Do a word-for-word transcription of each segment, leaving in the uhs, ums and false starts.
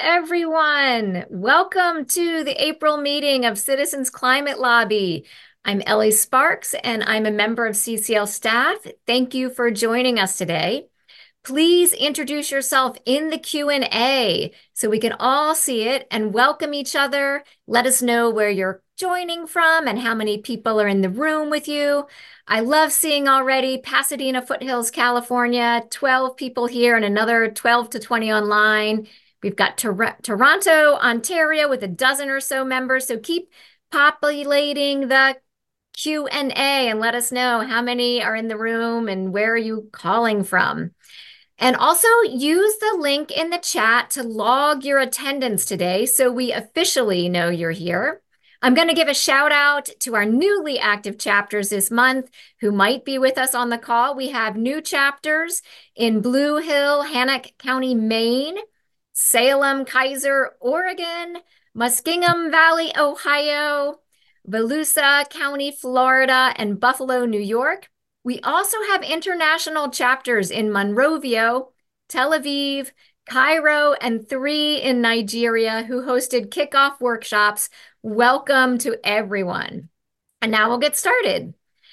everyone. Welcome to the April meeting of Citizens Climate Lobby. I'm Ellie Sparks, and I'm a member of C C L staff. Thank you for joining us today. Please introduce yourself in the Q and A so we can all see it and welcome each other. Let us know where you're joining from and how many people are in the room with you. I love seeing already Pasadena Foothills, California, twelve people here and another twelve to twenty online. We've got Tor- Toronto, Ontario with a dozen or so members. So keep populating the Q and A and let us know how many are in the room and where are you calling from. And also use the link in the chat to log your attendance today so we officially know you're here. I'm going to give a shout out to our newly active chapters this month who might be with us on the call. We have new chapters in Blue Hill, Hannock County, Maine, Salem, Kaiser, Oregon, Muskingum Valley, Ohio, Volusia County, Florida, and Buffalo, New York. We also have international chapters in Monrovia, Tel Aviv, Cairo, and three in Nigeria who hosted kickoff workshops. Welcome to everyone. And now we'll get started.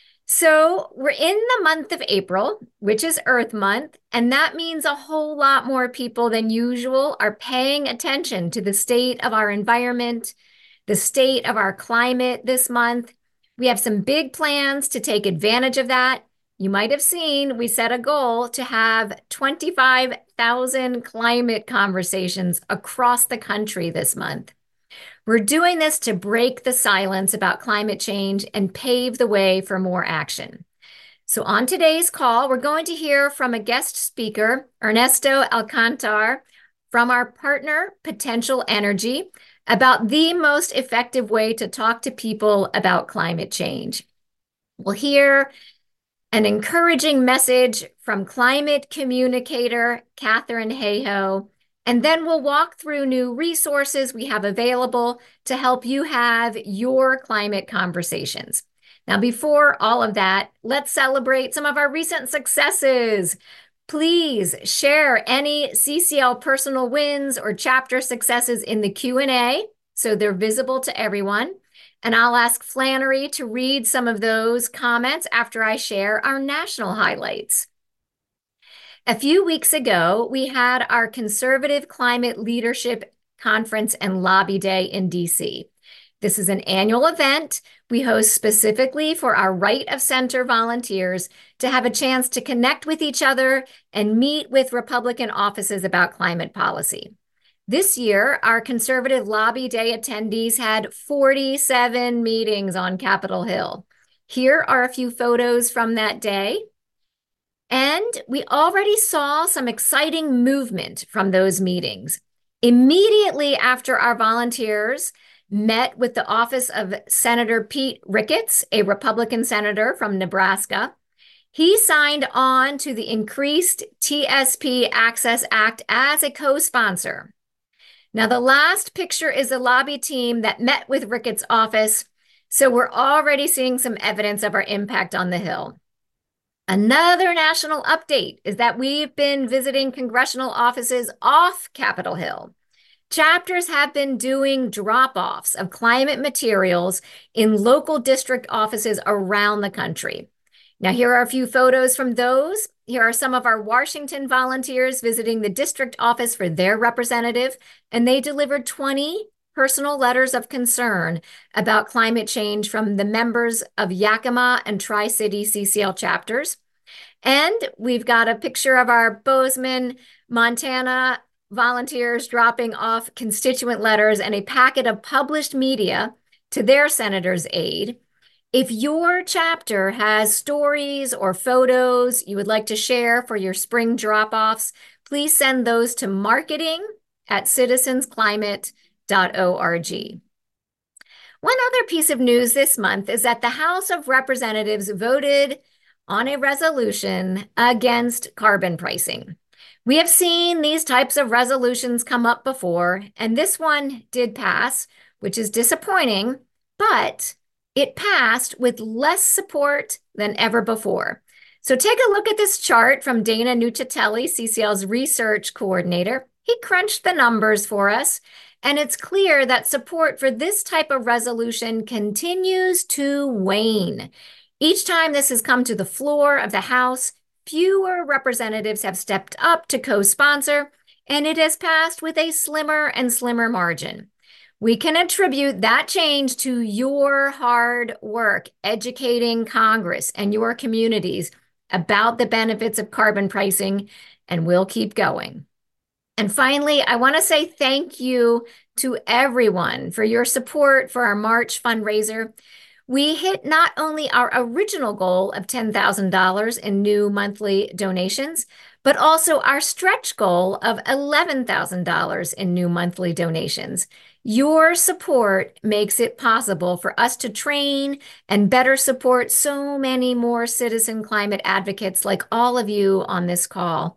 So we're in the month of April, which is Earth Month, and that means a whole lot more people than usual are paying attention to the state of our environment, the state of our climate this month. We have some big plans to take advantage of that. You might have seen we set a goal to have twenty-five thousand climate conversations across the country this month. We're doing this to break the silence about climate change and pave the way for more action. So on today's call, we're going to hear from a guest speaker, Ernesto Alcantar, from our partner, Potential Energy, about the most effective way to talk to people about climate change. We'll hear an encouraging message from climate communicator Katharine Hayhoe, and then we'll walk through new resources we have available to help you have your climate conversations. Now, before all of that, let's celebrate some of our recent successes. Please share any C C L personal wins or chapter successes in the Q and A so they're visible to everyone. And I'll ask Flannery to read some of those comments after I share our national highlights. A few weeks ago, we had our Conservative Climate Leadership Conference and Lobby Day in D C. This is an annual event we host specifically for our right of center volunteers to have a chance to connect with each other and meet with Republican offices about climate policy. This year, our Conservative Lobby Day attendees had forty-seven meetings on Capitol Hill. Here are a few photos from that day. And we already saw some exciting movement from those meetings. Immediately after our volunteers met with the office of Senator Pete Ricketts, a Republican senator from Nebraska, he signed on to the Increased T S P Access Act as a co-sponsor. Now, the last picture is the lobby team that met with Ricketts' office, so we're already seeing some evidence of our impact on the Hill. Another national update is that we've been visiting congressional offices off Capitol Hill. Chapters have been doing drop-offs of climate materials in local district offices around the country. Now, here are a few photos from those. Here are some of our Washington volunteers visiting the district office for their representative, and they delivered twenty personal letters of concern about climate change from the members of Yakima and Tri-City C C L chapters. And we've got a picture of our Bozeman, Montana volunteers dropping off constituent letters and a packet of published media to their senator's aide. If your chapter has stories or photos you would like to share for your spring drop-offs, please send those to marketing at citizens climate dot org. One other piece of news this month is that the House of Representatives voted on a resolution against carbon pricing. We have seen these types of resolutions come up before, and this one did pass, which is disappointing, but it passed with less support than ever before. So take a look at this chart from Dana Nuccitelli, C C L's research coordinator. He crunched the numbers for us, and it's clear that support for this type of resolution continues to wane. Each time this has come to the floor of the House, fewer representatives have stepped up to co-sponsor, and it has passed with a slimmer and slimmer margin. We can attribute that change to your hard work educating Congress and your communities about the benefits of carbon pricing, and we'll keep going. And finally, I want to say thank you to everyone for your support for our March fundraiser. We hit not only our original goal of ten thousand dollars in new monthly donations, but also our stretch goal of eleven thousand dollars in new monthly donations. Your support makes it possible for us to train and better support so many more citizen climate advocates like all of you on this call,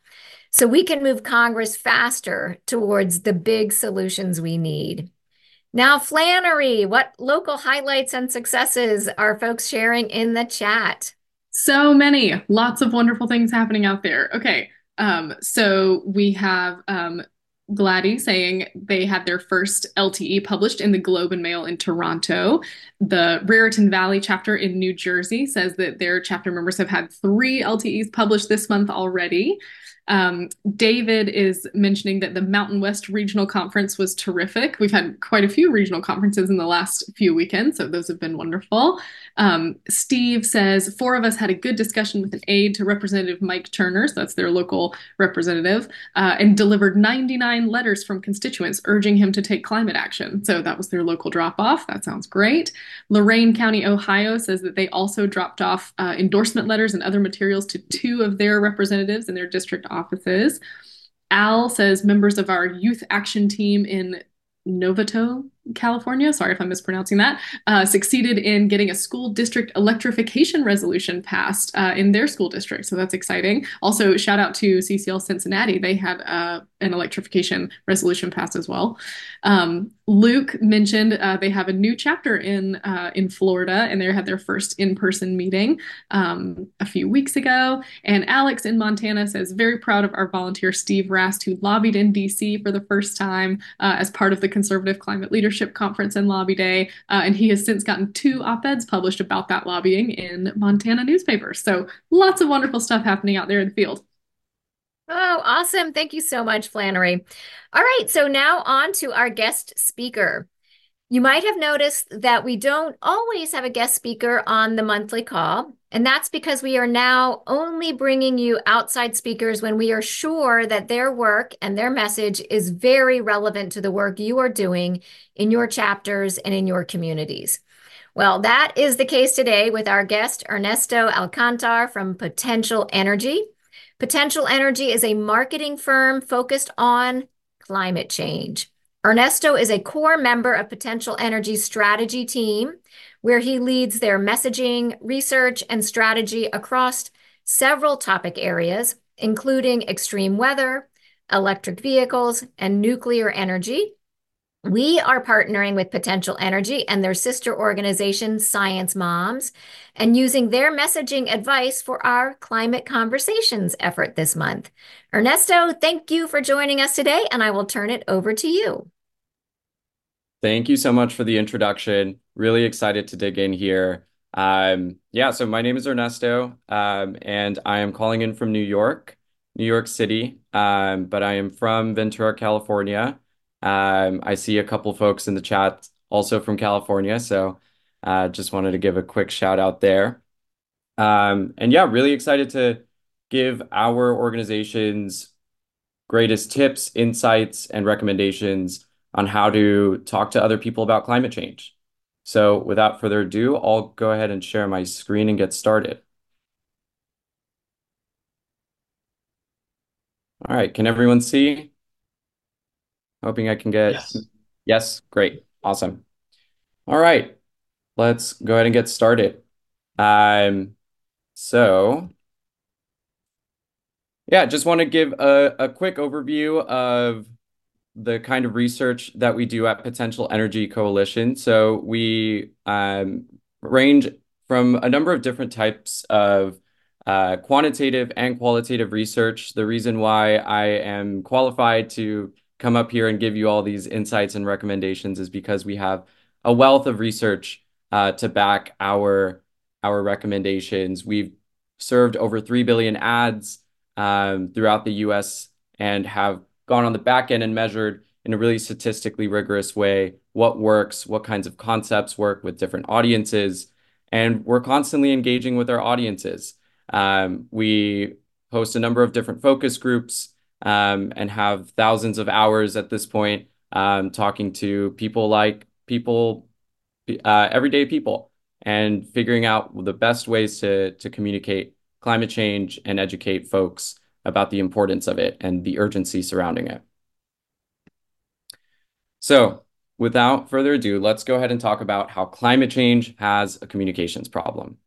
so we can move Congress faster towards the big solutions we need. Now, Flannery, what local highlights and successes are folks sharing in the chat? So many, lots of wonderful things happening out there. Okay, um, so we have um, Gladys saying they had their first L T E published in the Globe and Mail in Toronto. The Raritan Valley chapter in New Jersey says that their chapter members have had three L T Es published this month already. Um, David is mentioning that the Mountain West Regional Conference was terrific. We've had quite a few regional conferences in the last few weekends, so those have been wonderful. Um, Steve says, four of us had a good discussion with an aide to Representative Mike Turner, so that's their local representative, uh, and delivered ninety-nine letters from constituents urging him to take climate action. So that was their local drop-off. That sounds great. Lorain County, Ohio says that they also dropped off uh, endorsement letters and other materials to two of their representatives in their district offices. Al says members of our youth action team in Novato, California, sorry if I'm mispronouncing that, uh, succeeded in getting a school district electrification resolution passed uh, in their school district. So that's exciting. Also, shout out to C C L Cincinnati. They had uh, an electrification resolution passed as well. Um, Luke mentioned uh, they have a new chapter in uh, in Florida, and they had their first in-person meeting um, a few weeks ago. And Alex in Montana says, very proud of our volunteer Steve Rast, who lobbied in D C for the first time uh, as part of the Conservative Climate Leadership Conference and Lobby Day. Uh, and he has since gotten two op-eds published about that lobbying in Montana newspapers. So lots of wonderful stuff happening out there in the field. Oh, awesome. Thank you so much, Flannery. All right, so now on to our guest speaker. You might have noticed that we don't always have a guest speaker on the monthly call, and that's because we are now only bringing you outside speakers when we are sure that their work and their message is very relevant to the work you are doing in your chapters and in your communities. Well, that is the case today with our guest, Ernesto Alcantar from Potential Energy. Potential Energy is a marketing firm focused on climate change. Ernesto is a core member of Potential Energy's strategy team, where he leads their messaging, research, and strategy across several topic areas, including extreme weather, electric vehicles, and nuclear energy. We are partnering with Potential Energy and their sister organization, Science Moms, and using their messaging advice for our Climate Conversations effort this month. Ernesto, thank you for joining us today, and I will turn it over to you. Thank you so much for the introduction. Really excited to dig in here. Um, yeah, so my name is Ernesto, um, and I am calling in from New York, New York City, um, but I am from Ventura, California. Um, I see a couple folks in the chat also from California, so uh, just wanted to give a quick shout out there. Um, and yeah, really excited to give our organization's greatest tips, insights, and recommendations on how to talk to other people about climate change. So without further ado, I'll go ahead and share my screen and get started. All right, can everyone see? Hoping I can get, Yes. Yes, great, awesome. All right, let's go ahead and get started. Um, so yeah, just want to give a, a quick overview of the kind of research that we do at Potential Energy Coalition. So we um, range from a number of different types of uh, quantitative and qualitative research. The reason why I am qualified to come up here and give you all these insights and recommendations is because we have a wealth of research uh, to back our our recommendations. We've served over three billion ads um, throughout the U S and have gone on the back end and measured in a really statistically rigorous way what works, what kinds of concepts work with different audiences, and we're constantly engaging with our audiences. Um, we host a number of different focus groups um, and have thousands of hours at this point um, talking to people like people, uh, everyday people, and figuring out the best ways to, to communicate climate change and educate folks about the importance of it and the urgency surrounding it. So, without further ado, let's go ahead and talk about how climate change has a communications problem.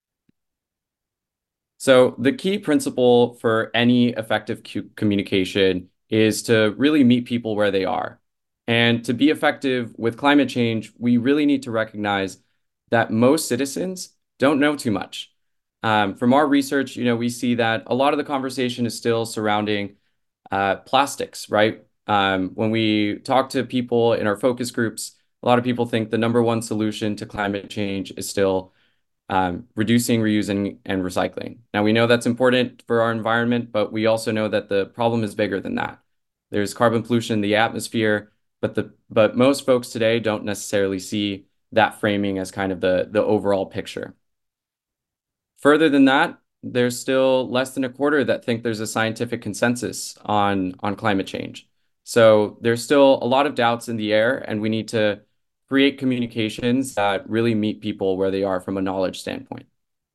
So the key principle for any effective communication is to really meet people where they are. And to be effective with climate change, we really need to recognize that most citizens don't know too much. Um, from our research, you know, we see that a lot of the conversation is still surrounding uh, plastics, right? Um, when we talk to people in our focus groups, a lot of people think the number one solution to climate change is still um, reducing, reusing, and recycling. Now, we know that's important for our environment, but we also know that the problem is bigger than that. There's carbon pollution in the atmosphere, but the but most folks today don't necessarily see that framing as kind of the, the overall picture. Further than that, there's still less than a quarter that think there's a scientific consensus on, on climate change. So there's still a lot of doubts in the air, and we need to create communications that really meet people where they are from a knowledge standpoint.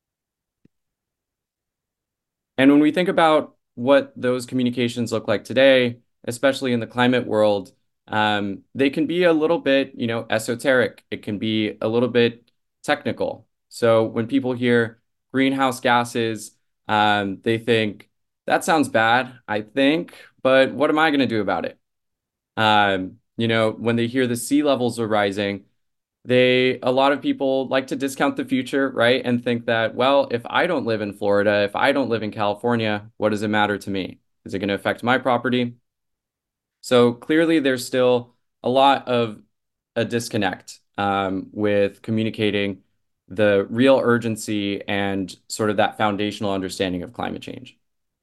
And when we think about what those communications look like today, especially in the climate world, um, they can be a little bit, you know, esoteric. It can be a little bit technical. So when people hear greenhouse gases, um, they think, that sounds bad, I think, but what am I going to do about it? Um, you know, when they hear the sea levels are rising, they, a lot of people like to discount the future, right? And think that, well, if I don't live in Florida, if I don't live in California, what does it matter to me? Is it going to affect my property? So clearly there's still a lot of a disconnect um, with communicating the real urgency and sort of that foundational understanding of climate change.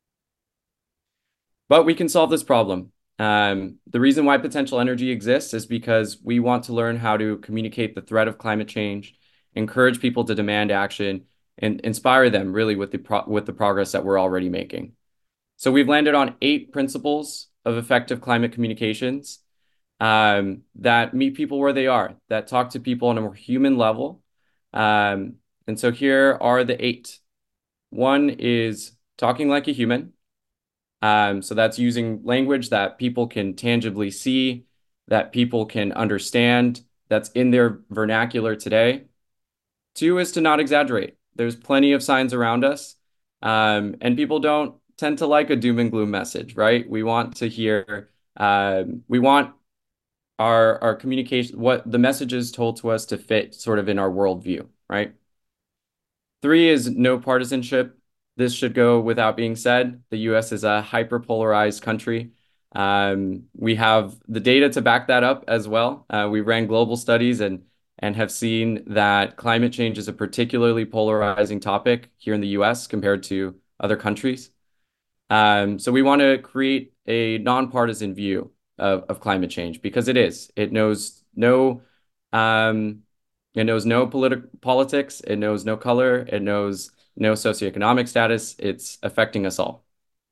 But we can solve this problem. Um, the reason why potential energy exists is because we want to learn how to communicate the threat of climate change, encourage people to demand action, and inspire them really with the pro with the progress that we're already making. So we've landed on eight principles of effective climate communications um, that meet people where they are, that talk to people on a more human level. Um, and so here are the eight. One is talking like a human. Um, so that's using language that people can tangibly see, that people can understand, that's in their vernacular today. Two is to not exaggerate. There's plenty of signs around us, um, and people don't tend to like a doom and gloom message, right? We want to hear, um, we want our our communication, what the messages told to us to fit sort of in our worldview, right? Three is no partisanship. This should go without being said. The U S is a hyper-polarized country. Um, we have the data to back that up as well. Uh, we ran global studies and and have seen that climate change is a particularly polarizing topic here in the U S compared to other countries. Um, so we want to create a nonpartisan view of, of climate change because it is. It knows no um, it knows no politi politics. It knows no color. It knows no socioeconomic status. It's affecting us all.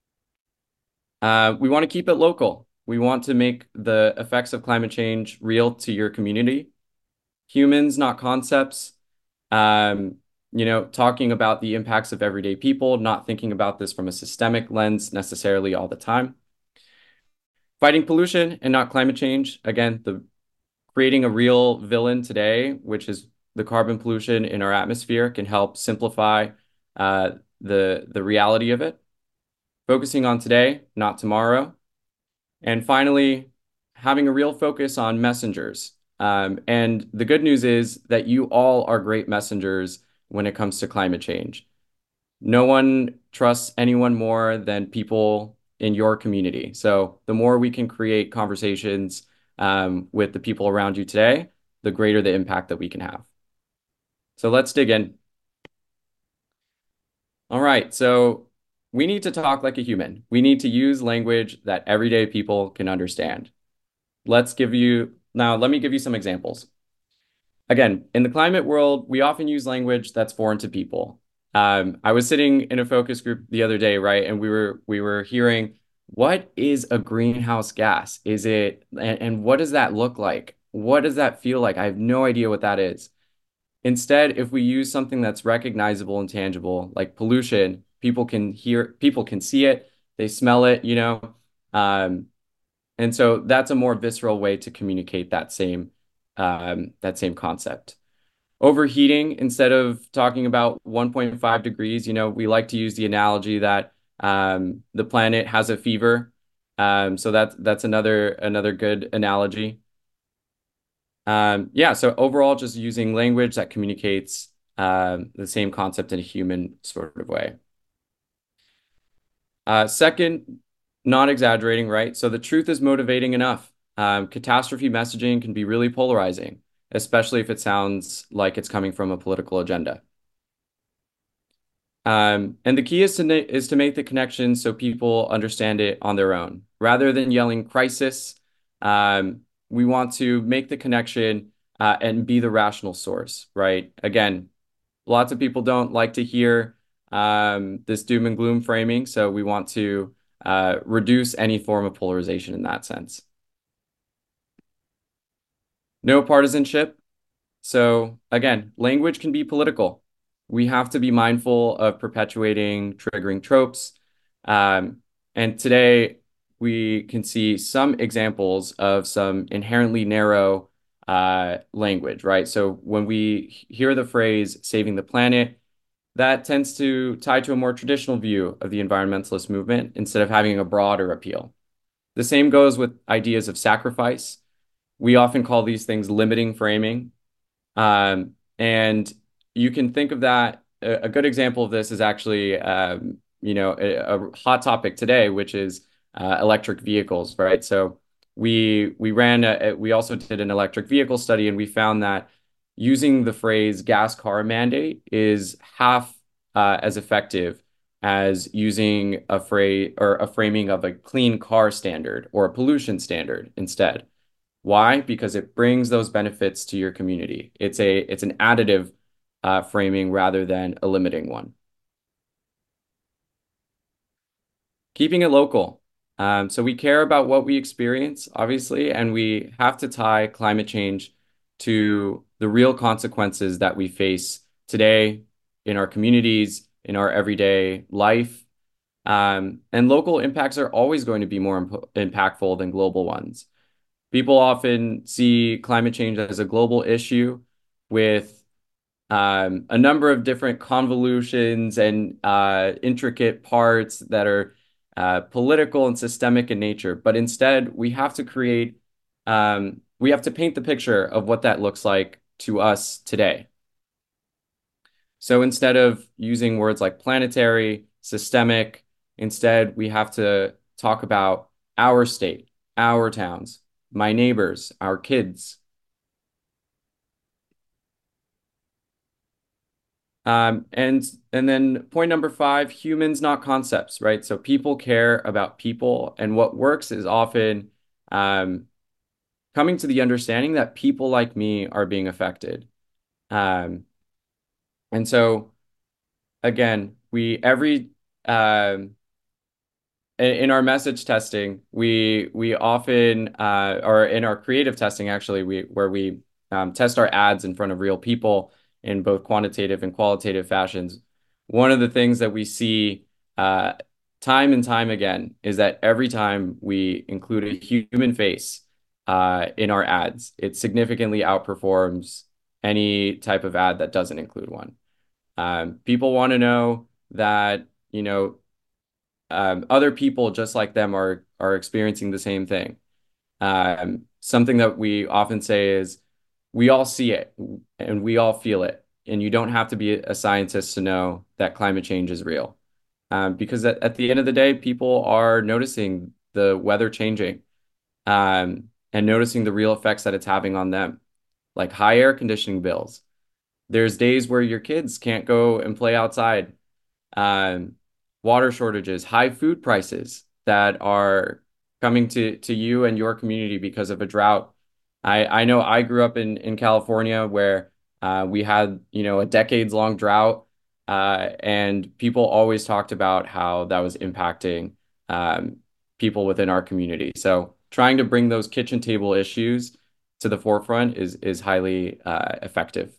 Uh, we want to keep it local. We want to make the effects of climate change real to your community. Humans, not concepts. Um, you know, talking about the impacts of everyday people, not thinking about this from a systemic lens necessarily all the time. Fighting pollution and not climate change. Again, the creating a real villain today, which is the carbon pollution in our atmosphere, can help simplify uh, the, the reality of it. Focusing on today, not tomorrow. And finally, having a real focus on messengers. Um, and the good news is that you all are great messengers when it comes to climate change. no one trusts anyone more than people in your community. So the more we can create conversations um, with the people around you today, the greater the impact that we can have. So let's dig in. All right, so we need to talk like a human. We need to use language that everyday people can understand. Let's give you, now let me give you some examples. Again, in the climate world, we often use language that's foreign to people. Um, I was sitting in a focus group the other day, right? And we were we were hearing, what is a greenhouse gas? Is it, and, and what does that look like? What does that feel like? I have no idea what that is. Instead, if we use something that's recognizable and tangible, like pollution, people can hear, people can see it, they smell it, you know. Um, and so that's a more visceral way to communicate that same um, that same concept. Overheating, instead of talking about one point five degrees, you know, we like to use the analogy that um, the planet has a fever. Um, so that's that's another another good analogy. Um, yeah, so overall, just using language that communicates um, the same concept in a human sort of way. Uh, second, not exaggerating, right? So the truth is motivating enough. Um, catastrophe messaging can be really polarizing, especially if it sounds like it's coming from a political agenda. Um, and the key is to is to make the connection so people understand it on their own, rather than yelling crisis. Um, we want to make the connection uh, and be the rational source, right? Again, lots of people don't like to hear um, this doom and gloom framing, so we want to uh, reduce any form of polarization in that sense. No partisanship. So again, language can be political. We have to be mindful of perpetuating triggering tropes. Um, and today we can see some examples of some inherently narrow uh, language, right? So when we hear the phrase saving the planet, that tends to tie to a more traditional view of the environmentalist movement instead of having a broader appeal. The same goes with ideas of sacrifice. We often call these things limiting framing. Um, and you can think of that. A, a good example of this is actually, um, you know, a, a hot topic today, which is uh, electric vehicles, right? So we we ran a, we also did an electric vehicle study, and we found that using the phrase gas car mandate is half uh, as effective as using a phrase or a framing of a clean car standard or a pollution standard instead. Why? Because it brings those benefits to your community. It's a it's an additive uh, framing rather than a limiting one. Keeping it local. Um, so we care about what we experience, obviously, and we have to tie climate change to the real consequences that we face today in our communities, in our everyday life. Um, and local impacts are always going to be more imp impactful than global ones. People often see climate change as a global issue with um, a number of different convolutions and uh, intricate parts that are uh, political and systemic in nature. But instead, we have to create, um, we have to paint the picture of what that looks like to us today. So instead of using words like planetary, systemic, instead we have to talk about our state, our towns, my neighbors, our kids. Um, and and then point number five, humans, not concepts, right? So people care about people, and what works is often um, coming to the understanding that people like me are being affected. Um, and so again, we every um, in our message testing, we we often uh, or in our creative testing actually, we where we um, test our ads in front of real people in both quantitative and qualitative fashions. One of the things that we see uh, time and time again is that every time we include a human face uh, in our ads, it significantly outperforms any type of ad that doesn't include one. Um, people want to know that, you know, um, other people just like them are are experiencing the same thing. Um, something that we often say is we all see it and we all feel it. and you don't have to be a scientist to know that climate change is real. Um, because at, at the end of the day, people are noticing the weather changing, um, and noticing the real effects that it's having on them, like high air conditioning bills. There's days where your kids can't go and play outside, um, water shortages, high food prices that are coming to to you and your community because of a drought. I I know I grew up in in California where uh, we had, you know, a decades long drought, uh, and people always talked about how that was impacting um, people within our community. So trying to bring those kitchen table issues to the forefront is is highly uh, effective.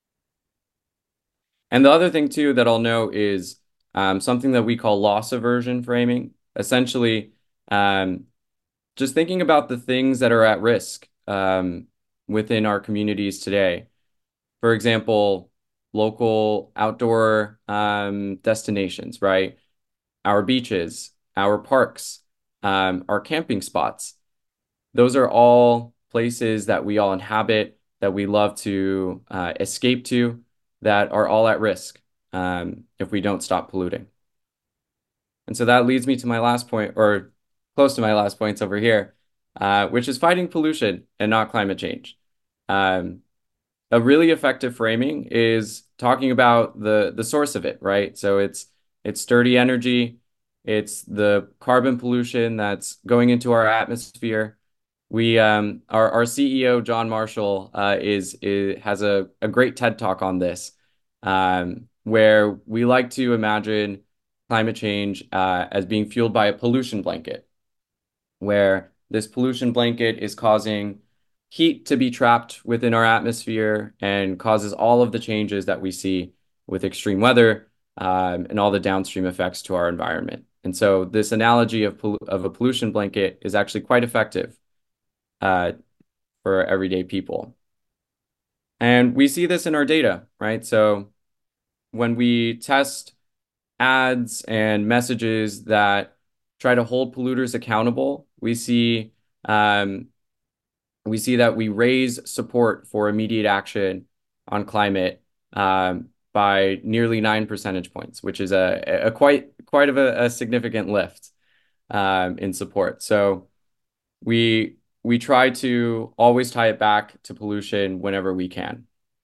And the other thing too that I'll note is um, something that we call loss aversion framing. Essentially, um, just thinking about the things that are at risk um, within our communities today. For example, local outdoor um, destinations, right? Our beaches, our parks, um, our camping spots. Those are all places that we all inhabit, that we love to uh, escape to, that are all at risk um, if we don't stop polluting. And so that leads me to my last point, or close to my last points over here, uh, which is fighting pollution and not climate change. Um, a really effective framing is talking about the the source of it, right? So it's it's dirty energy, it's the carbon pollution that's going into our atmosphere. We um our our C E O John Marshall uh, is is has a a great TED Talk on this, um, where we like to imagine climate change uh, as being fueled by a pollution blanket, where this pollution blanket is causing heat to be trapped within our atmosphere and causes all of the changes that we see with extreme weather, um, and all the downstream effects to our environment. And so this analogy of, of a pollution blanket is actually quite effective uh, for everyday people. And we see this in our data, right? So when we test ads and messages that try to hold polluters accountable, we see um, we see that we raise support for immediate action on climate um, by nearly nine percentage points, which is a, a quite quite of a, a significant lift um, in support. So we we try to always tie it back to pollution whenever we can.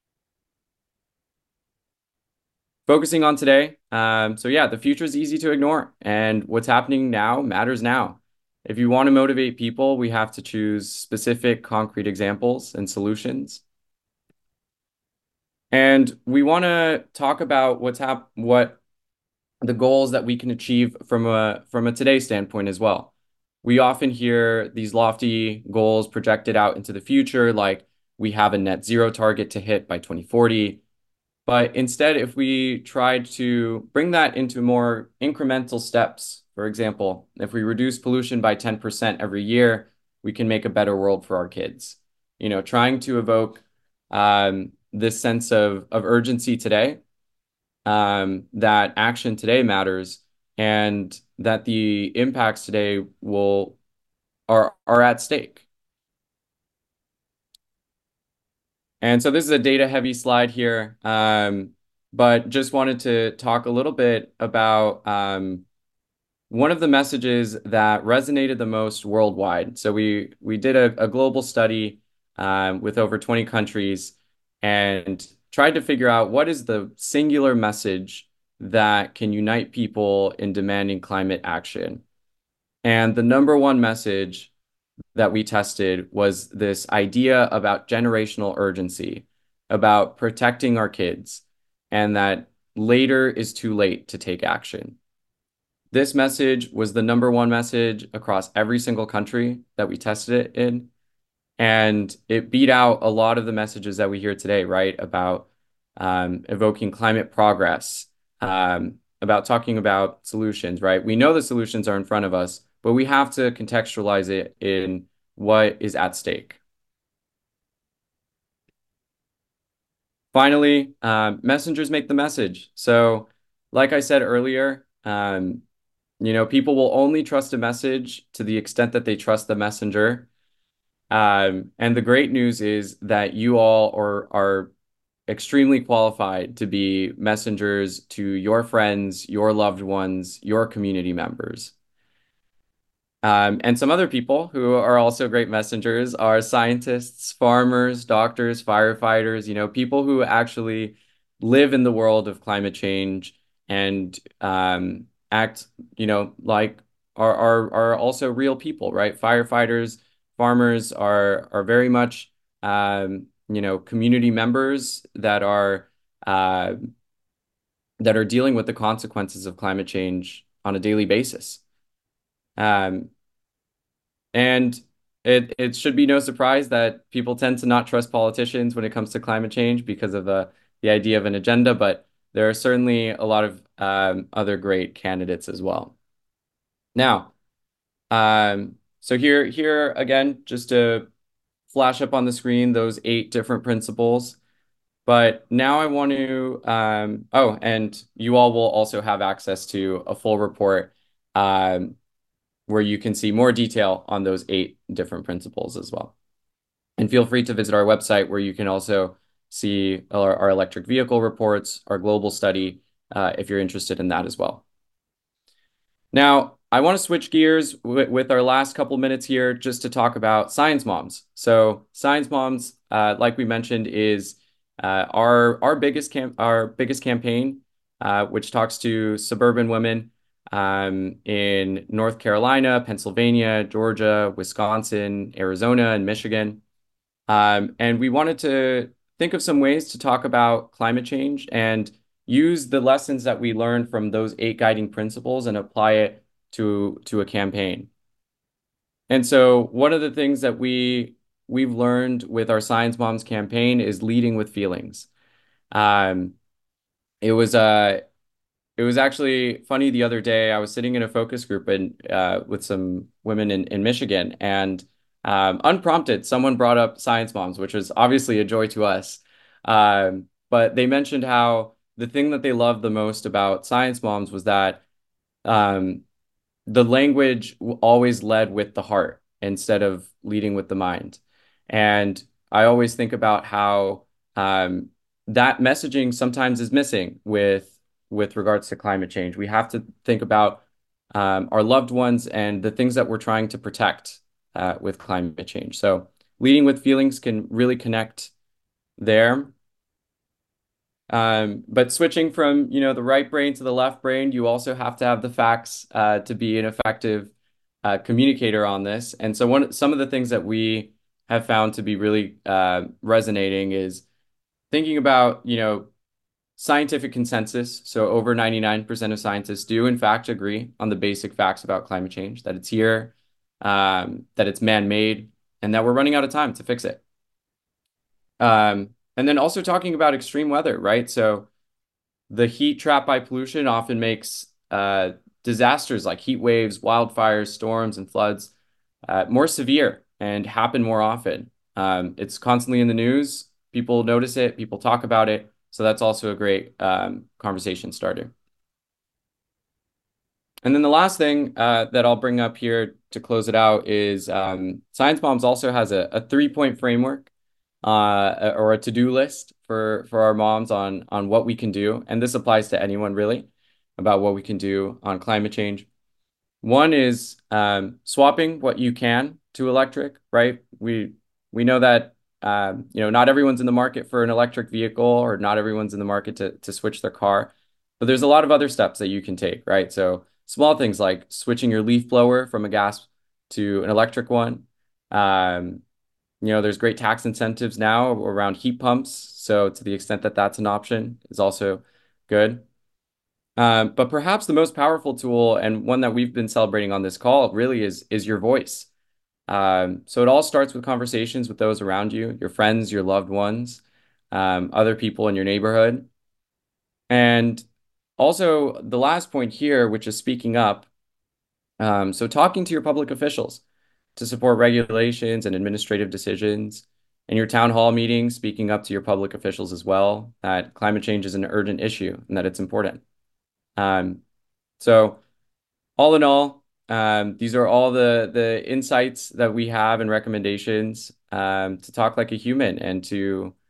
Focusing on today. Um, so yeah, the future is easy to ignore, and what's happening now matters now. If you want to motivate people, we have to choose specific, concrete examples and solutions. And we want to talk about what's hap what the goals that we can achieve from a from a today standpoint as well. We often hear these lofty goals projected out into the future, like we have a net zero target to hit by twenty forty. But instead, if we tried to bring that into more incremental steps, for example, if we reduce pollution by ten percent every year, we can make a better world for our kids. You know, trying to evoke um, this sense of, of urgency today, um, that action today matters, and that the impacts today will are are at stake. And so this is a data heavy slide here, um, but just wanted to talk a little bit about um, one of the messages that resonated the most worldwide. So we we did a, a global study um, with over twenty countries and tried to figure out what is the singular message that can unite people in demanding climate action. And the number one message that we tested was this idea about generational urgency, about protecting our kids, and that later is too late to take action. This message was the number one message across every single country that we tested it in. And it beat out a lot of the messages that we hear today, right? About um, evoking climate progress, um, about talking about solutions, right? We know the solutions are in front of us, but we have to contextualize it in what is at stake. Finally, um, messengers make the message. So, like I said earlier, um, you know, people will only trust a message to the extent that they trust the messenger. Um, and the great news is that you all are, are extremely qualified to be messengers to your friends, your loved ones, your community members. Um, and some other people who are also great messengers are scientists, farmers, doctors, firefighters, you know, people who actually live in the world of climate change and um, act, you know, like are, are are also real people, right? Firefighters, farmers are are very much um, you know, community members that are uh, that are dealing with the consequences of climate change on a daily basis. Um, and it it should be no surprise that people tend to not trust politicians when it comes to climate change because of the the idea of an agenda, but there are certainly a lot of um, other great candidates as well. Now, um, so here here again, just to flash up on the screen those eight different principles. But now I want to, um, oh, and you all will also have access to a full report um, where you can see more detail on those eight different principles as well. And feel free to visit our website where you can also see our, our electric vehicle reports, our global study, uh, if you're interested in that as well. Now, I want to switch gears with our last couple minutes here just to talk about Science Moms. So, Science Moms, uh, like we mentioned, is uh, our our biggest camp our biggest campaign, uh, which talks to suburban women um, in North Carolina, Pennsylvania, Georgia, Wisconsin, Arizona, and Michigan. Um, and we wanted to think of some ways to talk about climate change and use the lessons that we learned from those eight guiding principles and apply it to to a campaign. And so one of the things that we we've learned with our Science Moms campaign is leading with feelings. Um, it was uh it was actually funny the other day. I was sitting in a focus group and uh, with some women in, in Michigan, and um, unprompted, someone brought up Science Moms, which was obviously a joy to us. Um, but they mentioned how the thing that they loved the most about Science Moms was that um, the language always led with the heart instead of leading with the mind. And I always think about how um, that messaging sometimes is missing with with regards to climate change. We have to think about um, our loved ones and the things that we're trying to protect uh, with climate change. So leading with feelings can really connect there. Um, but switching from, you know, the right brain to the left brain, you also have to have the facts uh, to be an effective uh, communicator on this. And so one some of the things that we have found to be really uh, resonating is thinking about, you know, scientific consensus. So over ninety-nine percent of scientists do in fact agree on the basic facts about climate change, that it's here, um, that it's man-made, and that we're running out of time to fix it. Um, and then also talking about extreme weather, right? So the heat trapped by pollution often makes uh, disasters like heat waves, wildfires, storms, and floods uh, more severe and happen more often. Um, it's constantly in the news. People notice it, people talk about it. So that's also a great um, conversation starter. And then the last thing uh, that I'll bring up here to close it out is um, Science Moms also has a, a three-point framework uh, or a to-do list for for our moms on on what we can do, and this applies to anyone really, about what we can do on climate change. One is um, swapping what you can to electric, right? We we know that um, you know, not everyone's in the market for an electric vehicle, or not everyone's in the market to to switch their car, but there's a lot of other steps that you can take, right? So small things like switching your leaf blower from a gas to an electric one. Um, you know, there's great tax incentives now around heat pumps. So to the extent that that's an option is also good. Um, but perhaps the most powerful tool, and one that we've been celebrating on this call, really is is your voice. Um, so it all starts with conversations with those around you, your friends, your loved ones, um, other people in your neighborhood. And also the last point here, which is speaking up. Um, so talking to your public officials to support regulations and administrative decisions. In your town hall meetings, speaking up to your public officials as well, that climate change is an urgent issue and that it's important. Um, so all in all, um, these are all the the insights that we have and recommendations um, to talk like a human and to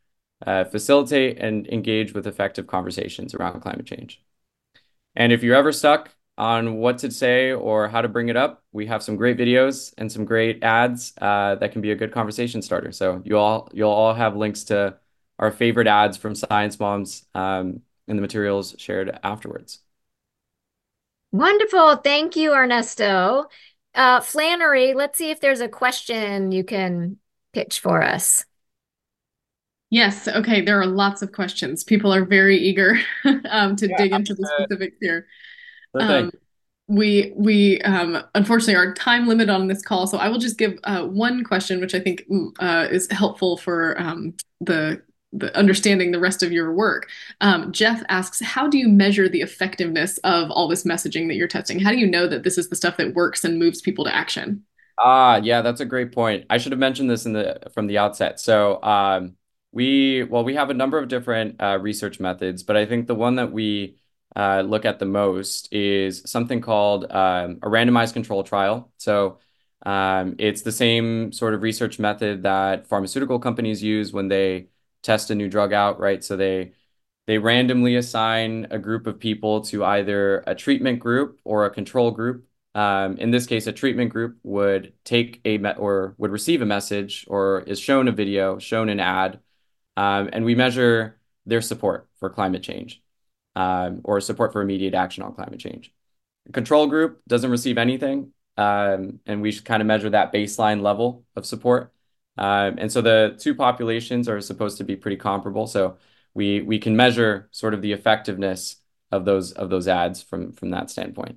uh, facilitate and engage with effective conversations around climate change. And if you're ever stuck on what to say or how to bring it up, we have some great videos and some great ads uh, that can be a good conversation starter. So you all you'll all have links to our favorite ads from Science Moms um, in the materials shared afterwards. Wonderful. Thank you, Ernesto. Uh, Flannery, let's see if there's a question you can pitch for us. Yes, okay, there are lots of questions. People are very eager um, to Yeah, dig happy into the to- specifics here. Sure thing. Um, we we um, unfortunately are time limit on this call, so I will just give uh, one question, which I think mm, uh, is helpful for um, the the understanding the rest of your work. Um, Jeff asks, how do you measure the effectiveness of all this messaging that you're testing? How do you know that this is the stuff that works and moves people to action? Ah, yeah, that's a great point. I should have mentioned this in the from the outset. So, um, we well, we have a number of different uh, research methods, but I think the one that we uh, look at the most is something called um, a randomized control trial. So, um, it's the same sort of research method that pharmaceutical companies use when they test a new drug out, right? So they they randomly assign a group of people to either a treatment group or a control group. Um, in this case, a treatment group would take a me or would receive a message or is shown a video, shown an ad, um, and we measure their support for climate change um, or support for immediate action on climate change. The control group doesn't receive anything, um, and we should kind of measure that baseline level of support. Um, and so the two populations are supposed to be pretty comparable. So we we can measure sort of the effectiveness of those of those ads from from that standpoint.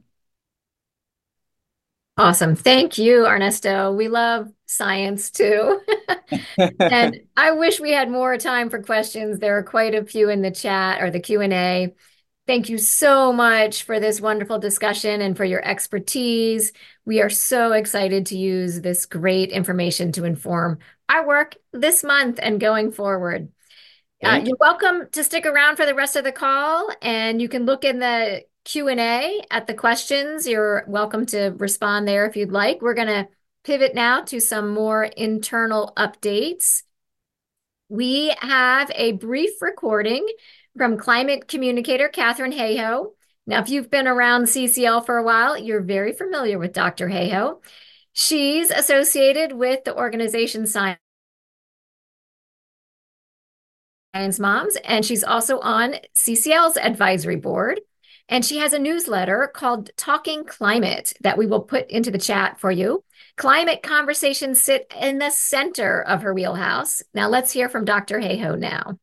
Awesome. Thank you, Ernesto. We love science too. And I wish we had more time for questions. There are quite a few in the chat or the Q and A. Thank you so much for this wonderful discussion and for your expertise. We are so excited to use this great information to inform our work this month and going forward. Uh, Thank you. you're welcome to stick around for the rest of the call, and you can look in the Q and A at the questions. You're welcome to respond there if you'd like. We're going to pivot now to some more internal updates. We have a brief recording from climate communicator Katharine Hayhoe. Now, if you've been around C C L for a while, you're very familiar with Doctor Hayhoe. She's associated with the organization Science Moms, and she's also on C C L's advisory board. And she has a newsletter called Talking Climate that we will put into the chat for you. Climate conversations sit in the center of her wheelhouse. Now let's hear from Doctor Hayhoe now.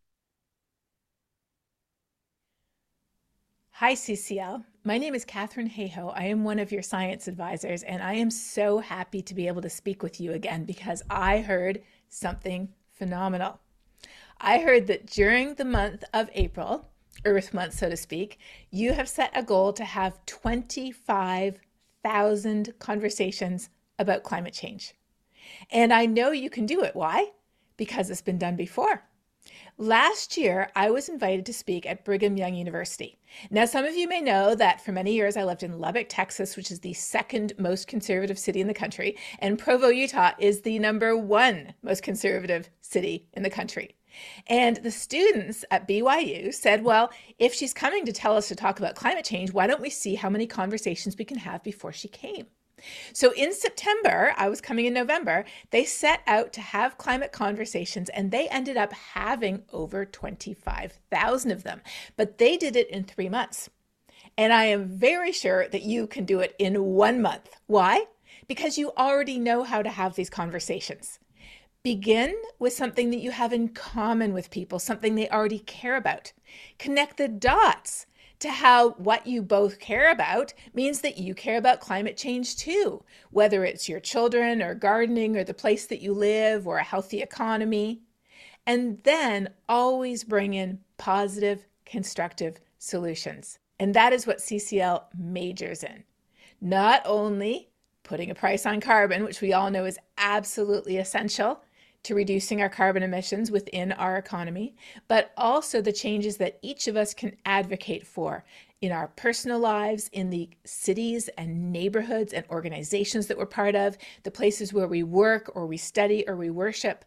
Hi, C C L. My name is Katharine Hayhoe. I am one of your science advisors, and I am so happy to be able to speak with you again because I heard something phenomenal. I heard that during the month of April, Earth Month, so to speak, you have set a goal to have twenty-five thousand conversations about climate change. And I know you can do it. Why? Because it's been done before. Last year, I was invited to speak at Brigham Young University. Now, some of you may know that for many years I lived in Lubbock, Texas, which is the second most conservative city in the country, and Provo, Utah is the number one most conservative city in the country. And the students at B Y U said, well, if she's coming to tell us to talk about climate change, why don't we see how many conversations we can have before she came? So in September, I was coming in November, they set out to have climate conversations and they ended up having over twenty-five thousand of them, but they did it in three months. And I am very sure that you can do it in one month. Why? Because you already know how to have these conversations. Begin with something that you have in common with people, something they already care about. Connect the dots to how what you both care about means that you care about climate change too, whether it's your children or gardening or the place that you live or a healthy economy. And then always bring in positive, constructive solutions. And that is what C C L majors in. Not only putting a price on carbon, which we all know is absolutely essential to reducing our carbon emissions within our economy, but also the changes that each of us can advocate for in our personal lives, in the cities and neighborhoods and organizations that we're part of, the places where we work or we study or we worship.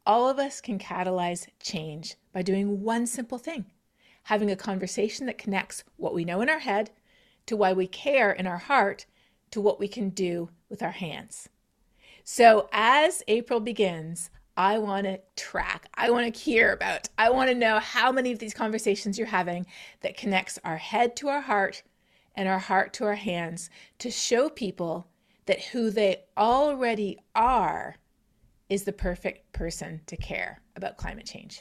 All of us can catalyze change by doing one simple thing, having a conversation that connects what we know in our head to why we care in our heart to what we can do with our hands. So as April begins, I want to track, I want to hear about, I want to know how many of these conversations you're having that connects our head to our heart and our heart to our hands to show people that who they already are is the perfect person to care about climate change.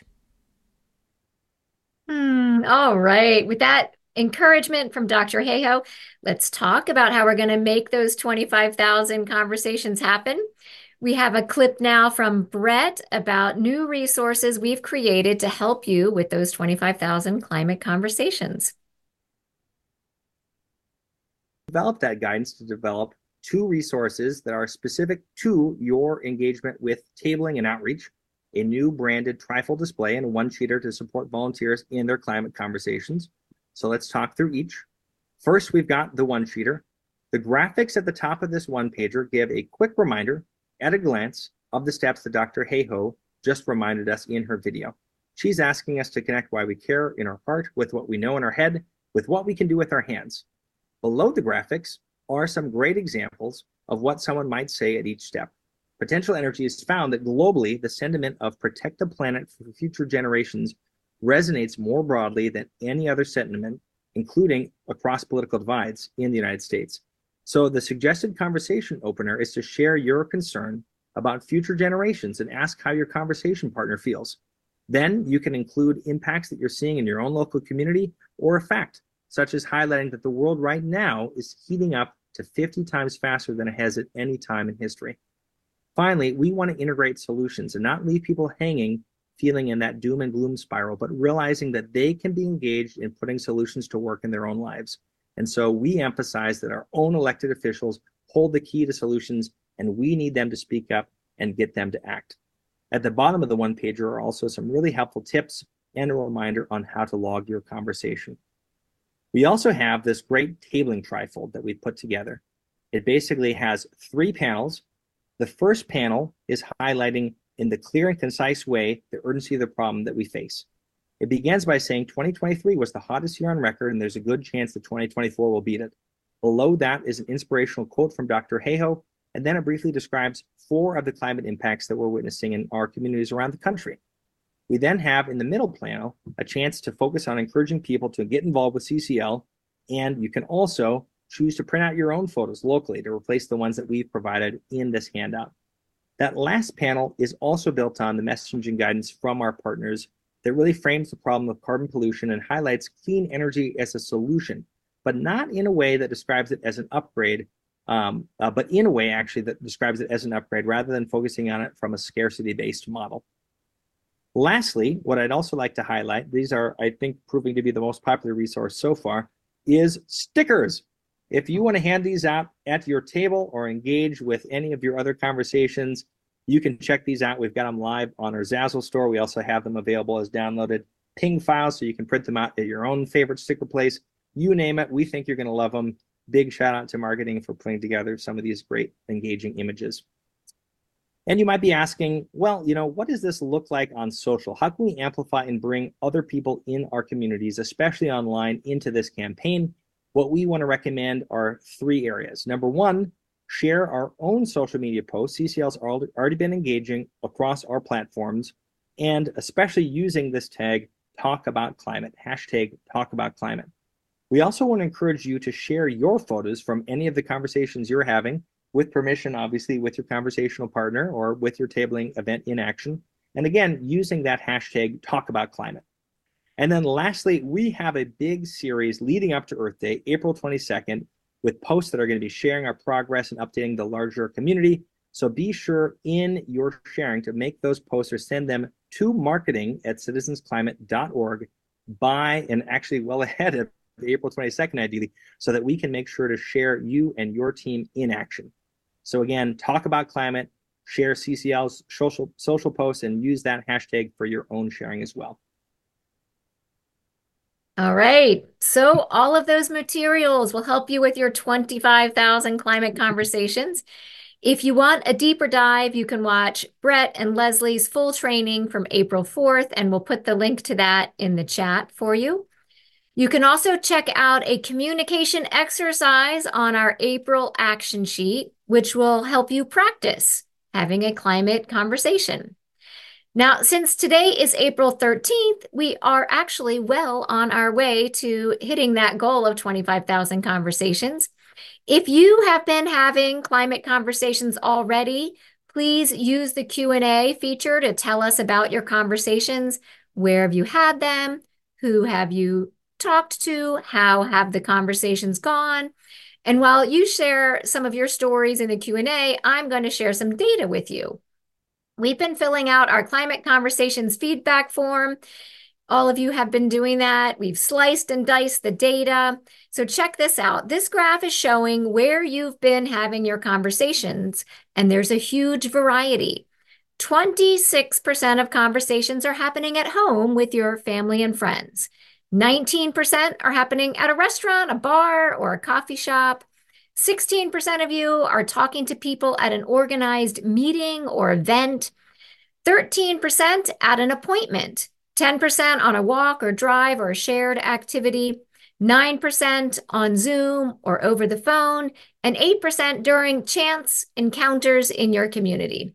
Hmm, all right. With that encouragement from Doctor Hayhoe, let's talk about how we're going to make those twenty-five thousand conversations happen. We have a clip now from Brett about new resources we've created to help you with those twenty-five thousand climate conversations. Develop that guidance to develop two resources that are specific to your engagement with tabling and outreach, a new branded trifold display and one sheeter to support volunteers in their climate conversations. So let's talk through each. First, we've got the one sheeter. The graphics at the top of this one pager give a quick reminder at a glance of the steps that Doctor Hayhoe just reminded us in her video. She's asking us to connect why we care in our heart with what we know in our head, with what we can do with our hands. Below the graphics are some great examples of what someone might say at each step. Potential Energy has found that globally, the sentiment of protect the planet for future generations resonates more broadly than any other sentiment, including across political divides in the United States. So the suggested conversation opener is to share your concern about future generations and ask how your conversation partner feels. Then you can include impacts that you're seeing in your own local community or a fact, such as highlighting that the world right now is heating up to fifty times faster than it has at any time in history. Finally, we want to integrate solutions and not leave people hanging, feeling in that doom and gloom spiral, but realizing that they can be engaged in putting solutions to work in their own lives. And so we emphasize that our own elected officials hold the key to solutions, and we need them to speak up and get them to act. At the bottom of the one pager are also some really helpful tips and a reminder on how to log your conversation. We also have this great tabling trifold that we put together. It basically has three panels. The first panel is highlighting in the clear and concise way the urgency of the problem that we face. It begins by saying twenty twenty-three was the hottest year on record, and there's a good chance that twenty twenty-four will beat it. Below that is an inspirational quote from Doctor Hayhoe, and then it briefly describes four of the climate impacts that we're witnessing in our communities around the country. We then have in the middle panel a chance to focus on encouraging people to get involved with C C L, and you can also choose to print out your own photos locally to replace the ones that we've provided in this handout. That last panel is also built on the messaging guidance from our partners that really frames the problem of carbon pollution and highlights clean energy as a solution, but not in a way that describes it as an upgrade, um, uh, but in a way actually that describes it as an upgrade rather than focusing on it from a scarcity-based model. Lastly, what I'd also like to highlight, these are, I think, proving to be the most popular resource so far, is stickers. If you want to hand these out at your table or engage with any of your other conversations, you can check these out. We've got them live on our Zazzle store. We also have them available as downloaded ping files, so you can print them out at your own favorite sticker place. You name it, we think you're going to love them. Big shout out to marketing for putting together some of these great engaging images. And you might be asking, well, you know, what does this look like on social? How can we amplify and bring other people in our communities, especially online, into this campaign? What we want to recommend are three areas. Number one, share our own social media posts. C C L's already been engaging across our platforms, and especially using this tag, Talk About Climate, hashtag Talk About Climate. We also want to encourage you to share your photos from any of the conversations you're having, with permission, obviously, with your conversational partner or with your tabling event in action. And again, using that hashtag Talk About Climate. And then lastly, we have a big series leading up to Earth Day, April twenty-second, with posts that are going to be sharing our progress and updating the larger community. So be sure in your sharing to make those posts or send them to marketing at citizens climate dot org by, and actually well ahead of April twenty-second, ideally, so that we can make sure to share you and your team in action. So again, Talk About Climate, share C C L's social, social posts, and use that hashtag for your own sharing as well. All right. So all of those materials will help you with your twenty-five thousand climate conversations. If you want a deeper dive, you can watch Brett and Leslie's full training from April fourth, and we'll put the link to that in the chat for you. You can also check out a communication exercise on our April action sheet, which will help you practice having a climate conversation. Now, since today is April thirteenth, we are actually well on our way to hitting that goal of twenty-five thousand conversations. If you have been having climate conversations already, please use the Q and A feature to tell us about your conversations. Where have you had them? Who have you talked to? How have the conversations gone? And while you share some of your stories in the Q and A, I'm going to share some data with you. We've been filling out our climate conversations feedback form. All of you have been doing that. We've sliced and diced the data. So check this out. This graph is showing where you've been having your conversations, and there's a huge variety. twenty-six percent of conversations are happening at home with your family and friends. nineteen percent are happening at a restaurant, a bar, or a coffee shop. sixteen percent of you are talking to people at an organized meeting or event. thirteen percent at an appointment. ten percent on a walk or drive or a shared activity. nine percent on Zoom or over the phone. And eight percent during chance encounters in your community.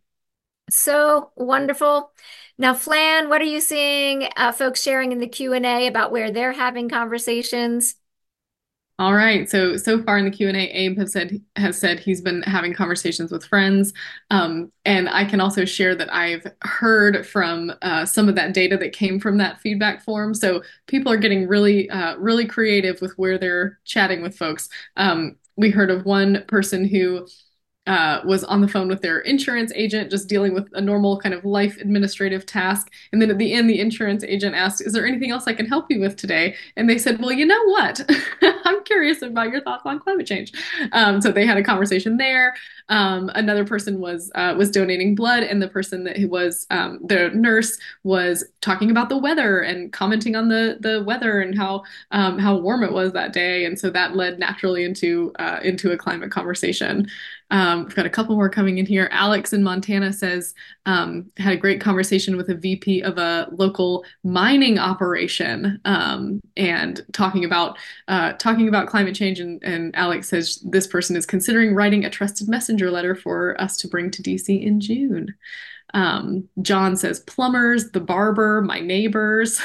So wonderful. Now, Flan, what are you seeing uh, folks sharing in the Q and A about where they're having conversations? All right. So, so far in the Q and A, Abe has said, has said he's been having conversations with friends. Um, and I can also share that I've heard from uh, some of that data that came from that feedback form. So people are getting really, uh, really creative with where they're chatting with folks. Um, we heard of one person who Uh, was on the phone with their insurance agent, just dealing with a normal kind of life administrative task. And then at the end, the insurance agent asked, "Is there anything else I can help you with today?" And they said, "Well, you know what? I'm curious about your thoughts on climate change." Um, so they had a conversation there. Um, another person was uh, was donating blood, and the person that was um, the nurse was talking about the weather and commenting on the the weather and how um, how warm it was that day. And so that led naturally into uh, into a climate conversation. Um, we've got a couple more coming in here. Alex in Montana says, um, had a great conversation with a V P of a local mining operation, um, and talking about uh, talking about climate change. And, and Alex says this person is considering writing a trusted messenger letter for us to bring to D C in June. Um, John says plumbers, the barber, my neighbors,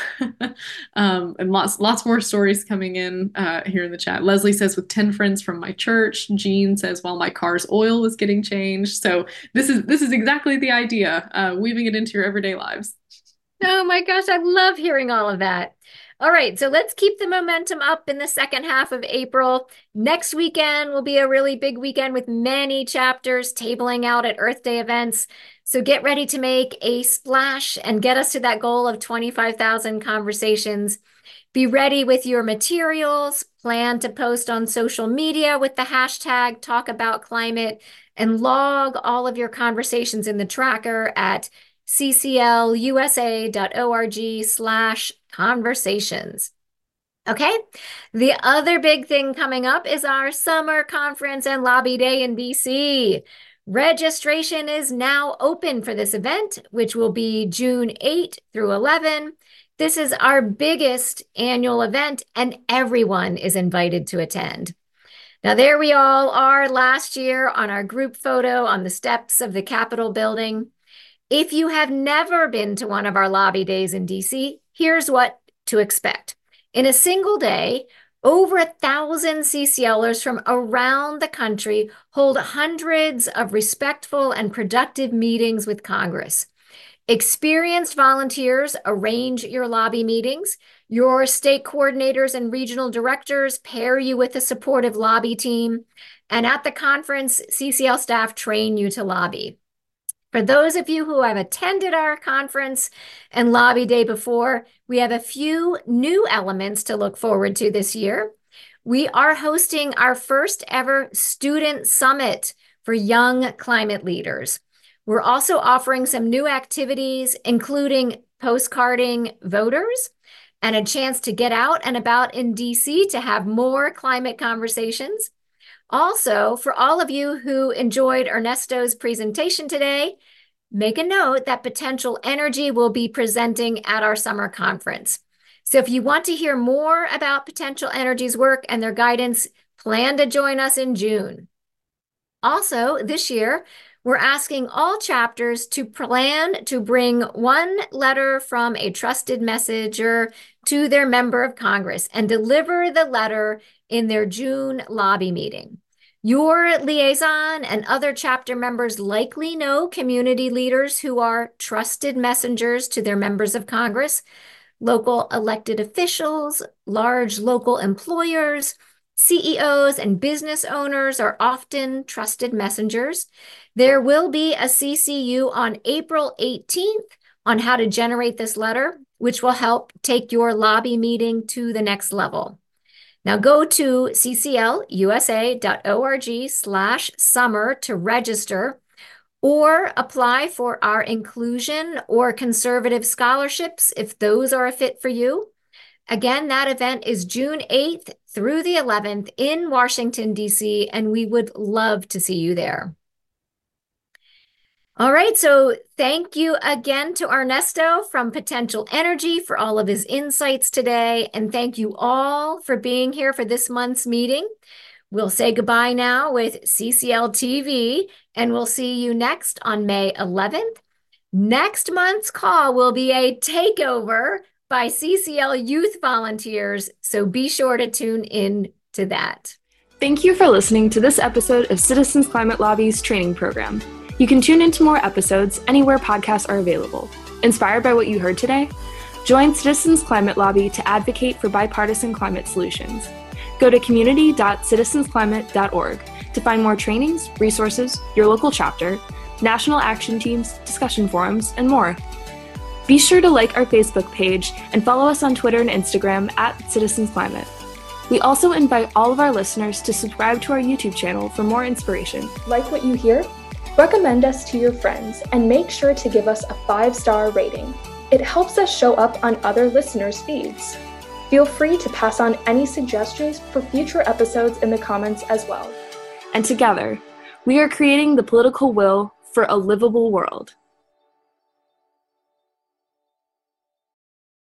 um, and lots, lots more stories coming in uh, here in the chat. Leslie says with ten friends from my church. Jean says while my car's oil was getting changed. So this is this is exactly the idea, uh, weaving it into your everyday lives. Oh my gosh, I love hearing all of that. All right, so let's keep the momentum up in the second half of April. Next weekend will be a really big weekend with many chapters tabling out at Earth Day events. So get ready to make a splash and get us to that goal of twenty-five thousand conversations. Be ready with your materials, plan to post on social media with the hashtag Talk About Climate, and log all of your conversations in the tracker at cclusa.org slash conversations. Okay, the other big thing coming up is our summer conference and lobby day in D C. Registration is now open for this event, which will be June eighth through eleventh. This is our biggest annual event, and everyone is invited to attend. Now, there we all are last year on our group photo on the steps of the Capitol building. If you have never been to one of our lobby days in D C, here's what to expect. In a single day, over a thousand C C Lers from around the country hold hundreds of respectful and productive meetings with Congress. Experienced volunteers arrange your lobby meetings. Your state coordinators and regional directors pair you with a supportive lobby team. And at the conference, C C L staff train you to lobby. For those of you who have attended our conference and lobby day before, we have a few new elements to look forward to this year. We are hosting our first ever student summit for young climate leaders. We're also offering some new activities, including postcarding voters and a chance to get out and about in D C to have more climate conversations. Also, for all of you who enjoyed Ernesto's presentation today, make a note that Potential Energy will be presenting at our summer conference. So if you want to hear more about Potential Energy's work and their guidance, plan to join us in June. Also, this year, we're asking all chapters to plan to bring one letter from a trusted messenger to their member of Congress and deliver the letter in their June lobby meeting. Your liaison and other chapter members likely know community leaders who are trusted messengers to their members of Congress, local elected officials, large local employers, C E Os, and business owners are often trusted messengers. There will be a C C U on April eighteenth on how to generate this letter, which will help take your lobby meeting to the next level. Now go to cclusa.org slash summer to register or apply for our inclusion or conservative scholarships if those are a fit for you. Again, that event is June eighth through the eleventh in Washington, D C, and we would love to see you there. All right, so thank you again to Ernesto from Potential Energy for all of his insights today, and thank you all for being here for this month's meeting. We'll say goodbye now with C C L T V, and we'll see you next on May eleventh. Next month's call will be a takeover by C C L youth volunteers, so be sure to tune in to that. Thank you for listening to this episode of Citizens Climate Lobby's training program. You can tune into more episodes anywhere podcasts are available. Inspired by what you heard today? Join Citizens Climate Lobby to advocate for bipartisan climate solutions. Go to community dot citizens climate dot org to find more trainings, resources, your local chapter, national action teams, discussion forums, and more. Be sure to like our Facebook page and follow us on Twitter and Instagram at Citizens Climate. We also invite all of our listeners to subscribe to our YouTube channel for more inspiration. Like what you hear? Recommend us to your friends and make sure to give us a five-star rating. It helps us show up on other listeners' feeds. Feel free to pass on any suggestions for future episodes in the comments as well. And together, we are creating the political will for a livable world.